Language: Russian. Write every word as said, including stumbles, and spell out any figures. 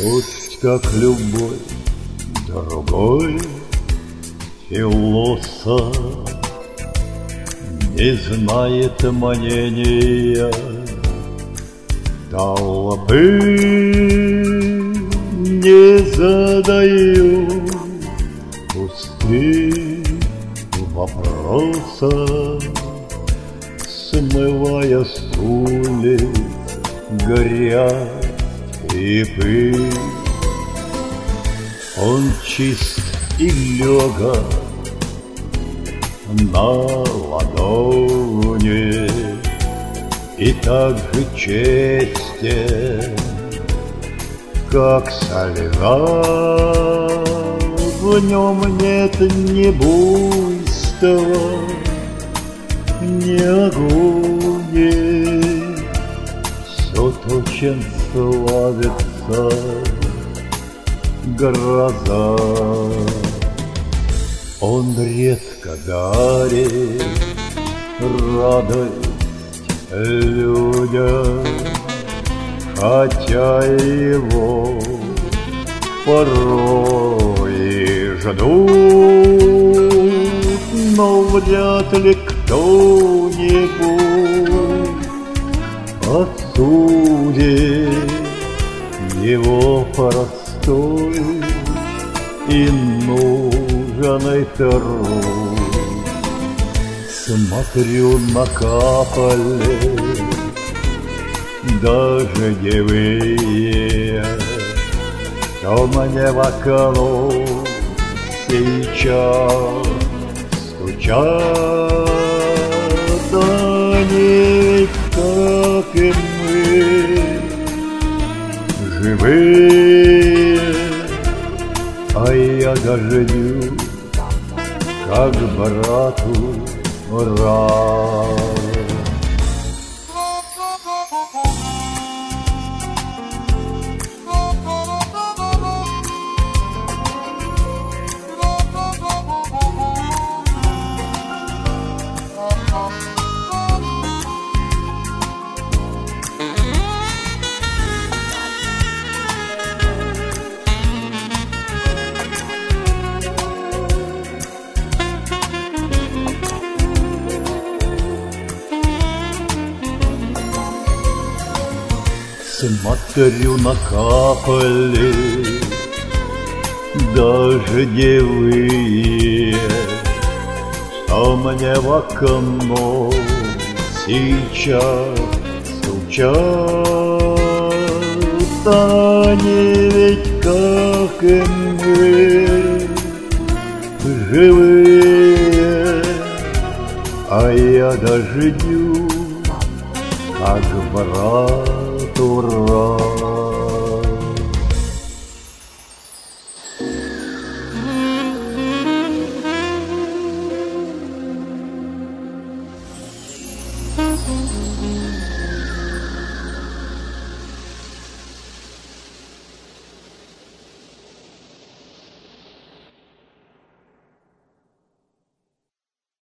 Пусть как любой другой философ не знает мнения толпы, не задаю пустых вопросов, смывая с улиц грязь и пыль. Он чист и легок на ладони, и так же честен, как слеза. В нем нет ни буйства, ни агонии. Все то, чем славится гроза. Он редко дарит радость людям, хотя его порой ждут, но вряд ли кто-нибудь осудит его простой и нужный труд. Смотрю на капли дождевые, что мне в окно сейчас стучат. Они ведь, как и мы, живые, а я дождю, как брату рад. Смотрю на капли дождевые, что мне в окно сейчас стучат. Они ведь, как и мы, живые, а я дождю, как брат. Ура!